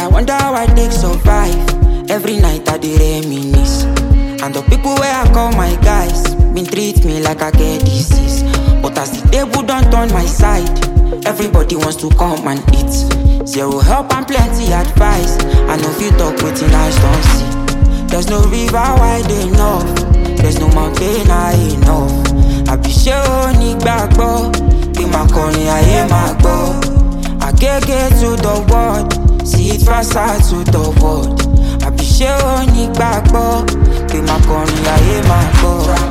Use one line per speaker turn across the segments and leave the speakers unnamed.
I wonder how I take survive. Every night I dey reminisce. And the people where I call my guys been treat me like I get disease. But as the table don't turn my side, everybody wants to come and eat. Zero help and plenty advice. I know if you talk within eyes don't see. There's no river wide enough. There's no mountain high enough. I be sure ni gbagbo. Be my calling, I hear my go. I get to the world. See it faster to the world. I be sure ni gbagbo. Be my calling, I hear my go.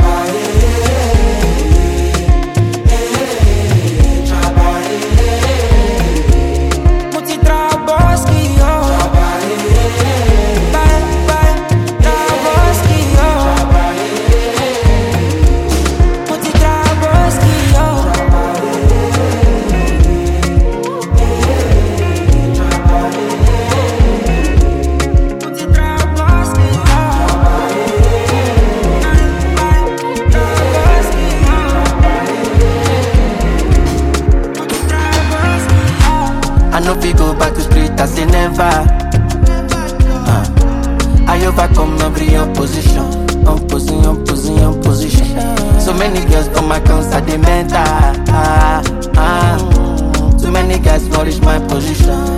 I know we go back to street as they never. I overcome every opposition. Opposition. So many girls on my concert, they mental. Too many guys flourish my position.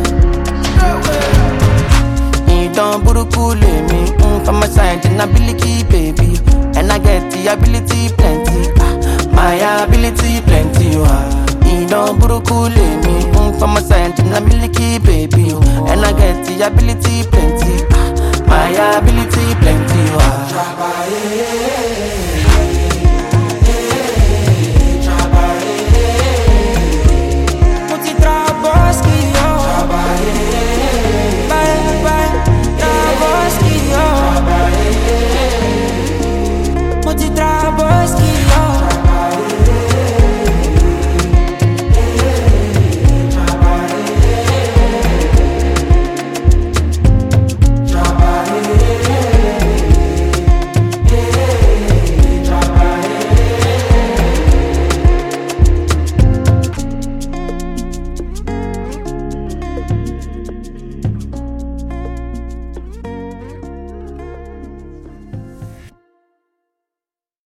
You don't burukule me from my side, and ability, baby. And I get the ability plenty. My ability plenty. You don't burukule me from my side, and ability, baby. And I get the ability plenty. My ability plenty.